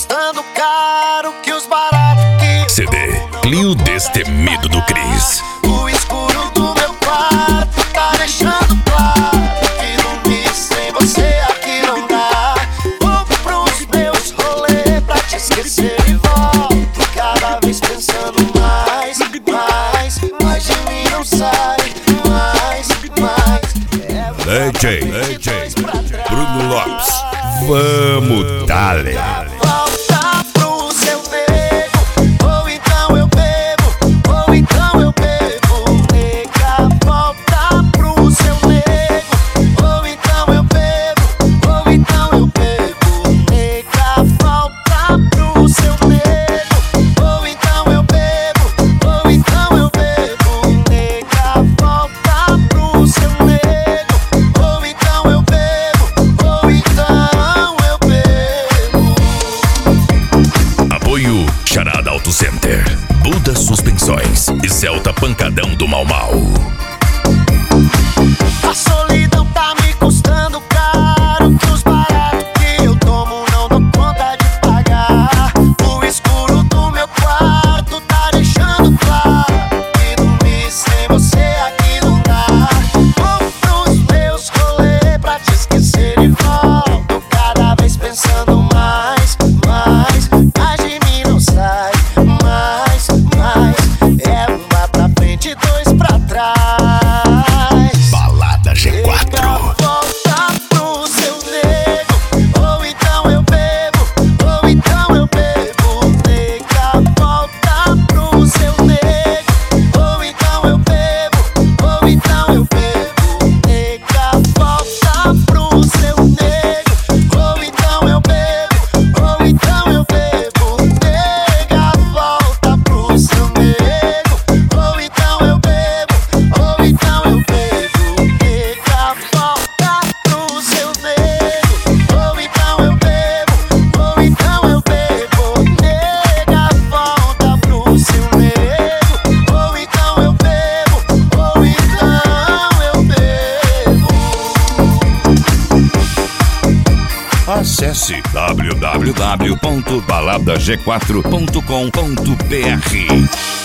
custando caro que os baratos que CD Clio Destemido do Cris. o escuro do meu quarto tá deixando claro que dormir sem você aqui não dá. Vou pros meus rolês pra te esquecer e volto cada vez pensando mais de mim não sai, mais DJ Bruno Lopes. Vamos, dale. Volta pro seu nego, ou então eu bebo, ou então eu bebo. Nega, volta pro seu nego, ou então eu bebo, ou então eu bebo. Nega, volta pro seu nego, ou então eu bebo, ou então eu bebo. Nega, volta pro seu nego, ou então eu bebo, ou então eu bebo. Apoio Charada Auto Center, Buda Suspensões e Celta Pancadão do Mau Mau. A solidão tá me custando caro, que os baratos que eu tomo não dou conta de pagar. O escuro do meu quarto tá deixando claro que dormir sem você aqui não dá. Vou pros meus rolês pra te esquecer e volto cada vez pensando mais de mim não sai, mais é um lá pra frente e dois pra trás. Balada G4. Volta pro seu nego, ou então eu bebo, ou então eu bebo. Nega, volta pro seu nego, ou então eu bebo, ou então eu bebo. Nega, volta pro seu nego, ou então eu bebo, ou então eu bebo. Nega, volta pro seu nego, ou então eu bebo, ou então eu bebo. Nega, volta pro seu nego, ou então eu bebo, ou então eu bebo. Nega, volta pro seu nego, ou então eu bebo, ou então eu bebo. Acesse www.baladag4.com.br.